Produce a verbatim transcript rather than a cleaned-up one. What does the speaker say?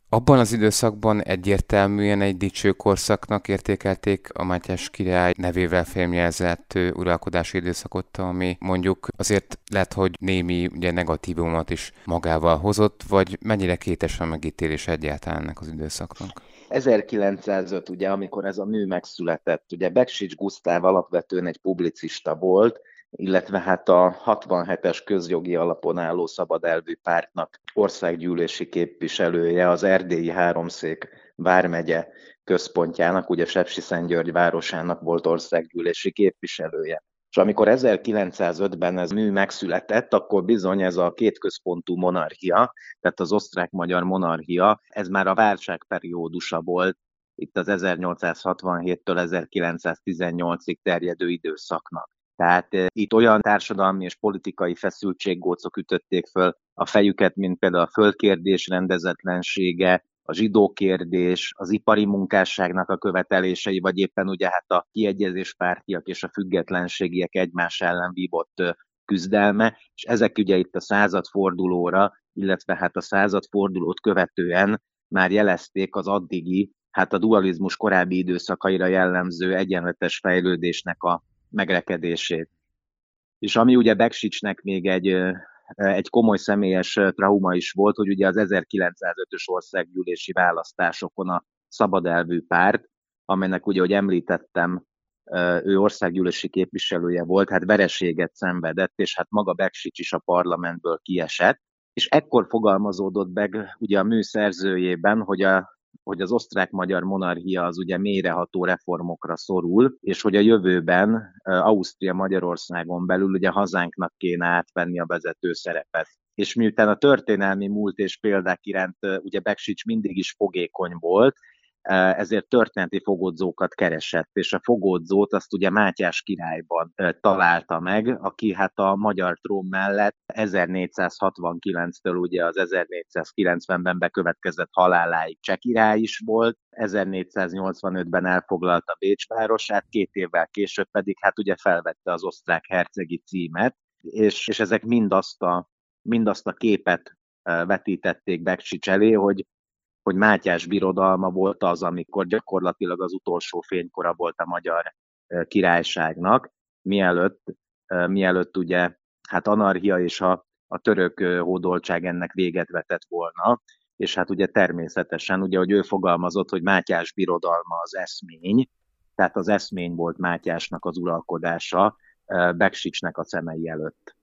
Abban az időszakban egyértelműen egy dicső korszaknak értékelték a Mátyás király nevével fémjelzett ö, uralkodási időszakot, ami mondjuk azért lehet, hogy némi ugye, negatívumot is magával hozott, vagy mennyire kétes a megítélés egyáltalán ennek az időszaknak? ezerkilencszázöt, ugye, amikor ez a mű megszületett, ugye Beksics Gusztáv alapvetően egy publicista volt, illetve hát a hatvanhetes közjogi alapon álló szabadelvű pártnak országgyűlési képviselője, az erdélyi háromszék vármegye központjának, ugye Sepsiszentgyörgy városának volt országgyűlési képviselője. És amikor ezerkilencszázötben ez mű megszületett, akkor bizony ez a kétközpontú monarchia, tehát az osztrák-magyar monarchia, ez már a válságperiódusa volt, itt az ezernyolcszázhatvanhéttől ezerkilencszáztizennyolcig terjedő időszaknak. Tehát eh, itt olyan társadalmi és politikai feszültséggócok ütötték föl a fejüket, mint például a földkérdés rendezetlensége, a zsidó kérdés, az ipari munkásságnak a követelései, vagy éppen ugye hát a kiegyezéspártiak és a függetlenségiek egymás ellen vívott eh, küzdelme, és ezek ugye itt a századfordulóra, illetve hát a századfordulót követően már jelezték az addigi, hát a dualizmus korábbi időszakaira jellemző egyenletes fejlődésnek a megrekedését. És ami ugye Beksicsnek még egy, egy komoly személyes trauma is volt, hogy ugye az ezerkilencszázötös országgyűlési választásokon a szabadelvű párt, amelynek ugye, hogy említettem, ő országgyűlési képviselője volt, hát vereséget szenvedett, és hát maga Beksics is a parlamentből kiesett, és ekkor fogalmazódott meg ugye a mű szerzőjében, hogy a hogy az osztrák-magyar monarchia az ugye mélyreható reformokra szorul, és hogy a jövőben Ausztria Magyarországon belül ugye hazánknak kéne átvenni a vezető szerepet. És miután a történelmi múlt és példák iránt ugye Beksics mindig is fogékony volt, ezért történeti fogódzókat keresett, és a fogódzót azt ugye Mátyás királyban találta meg, aki hát a magyar trón mellett ezernégyszázhatvankilenctől ugye az ezernégyszázkilencvenben bekövetkezett haláláig cseh király is volt, ezernégyszáznyolcvanötben elfoglalta Bécs városát, két évvel később pedig hát ugye felvette az osztrák hercegi címet, és, és ezek mind azt a, mind azt a képet vetítették Beksics elé, hogy hogy Mátyás birodalma volt az, amikor gyakorlatilag az utolsó fénykora volt a magyar királyságnak, mielőtt, mielőtt ugye hát anarchia és a, a török hódoltság ennek véget vetett volna, és hát ugye természetesen, ugye, hogy ő fogalmazott, hogy Mátyás birodalma az eszmény, tehát az eszmény volt Mátyásnak az uralkodása Beksicsnek a szemei előtt.